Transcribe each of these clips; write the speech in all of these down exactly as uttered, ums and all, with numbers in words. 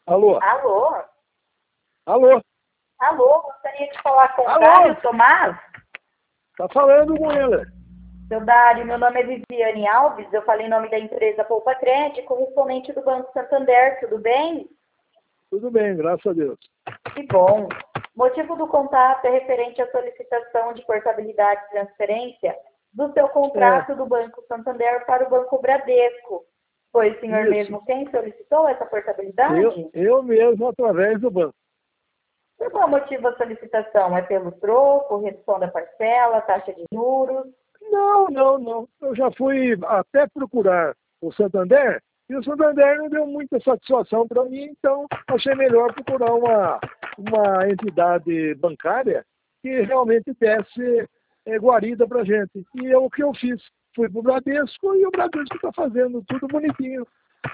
Alô? Alô? Alô? Alô, gostaria de falar com o Alô? Dário Tomás? Tá falando com ele. Seu Dário, meu nome é Viviane Alves, eu falei em nome da empresa Poupa Crédito, correspondente do Banco Santander, tudo bem? Tudo bem, graças a Deus. Que bom. Motivo do contato é referente à solicitação de portabilidade e transferência do seu contrato É, do Banco Santander para o Banco Bradesco. Foi o senhor isso. mesmo quem solicitou essa Eu, portabilidade? eu mesmo através do banco. Por qual motivo a solicitação? É pelo troco, redução da parcela, taxa de juros? Não, não, não. Eu já fui até procurar o Santander e o Santander não deu muita satisfação para mim, então achei melhor procurar uma, uma entidade bancária que realmente desse é, guarida para gente. E é o que eu fiz. Fui para o Bradesco e o Bradesco está fazendo tudo bonitinho.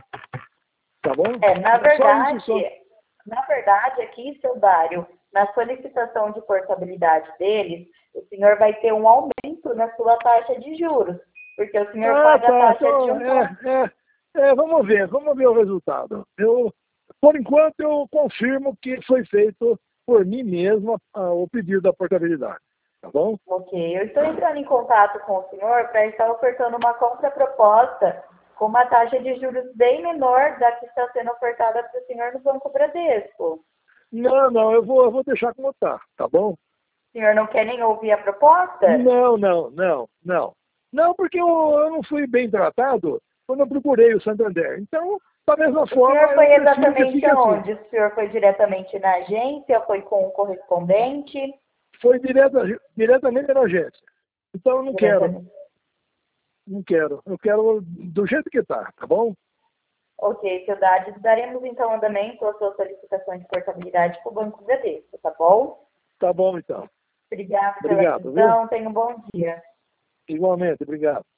Tá bom? É, na É só isso, verdade, só. na verdade, aqui, seu Dário, na solicitação de portabilidade deles, o senhor vai ter um aumento na sua taxa de juros, porque o senhor Ah, paga a tá. taxa de Então, um ponto. é, é, é, vamos ver, vamos ver o resultado. Eu, por enquanto, eu confirmo que foi feito por mim mesmo ah, o pedido da portabilidade. Tá bom? Ok, eu estou entrando em contato com o senhor para estar ofertando uma contraproposta com uma taxa de juros bem menor da que está sendo ofertada para o senhor no Banco Bradesco. Não, não, eu vou, eu vou deixar como tá, tá bom? O senhor não quer nem ouvir a proposta? Não, não, não, não. Não, porque eu, eu não fui bem tratado quando eu procurei o Santander. Então, da mesma O senhor forma, eu foi prefiro que exatamente fique assim. aonde? O senhor foi diretamente na agência? Foi com o correspondente? Foi direta, diretamente na agência. Então, eu não quero. Diretamente. Não quero. Eu quero do jeito que tá, tá bom? Ok, seu Dário, daremos então andamento às suas solicitações de portabilidade para o Banco Bradesco, tá bom? Tá bom, então. Obrigada pela Obrigado, viu? atenção, tenha um bom dia. Igualmente, obrigado.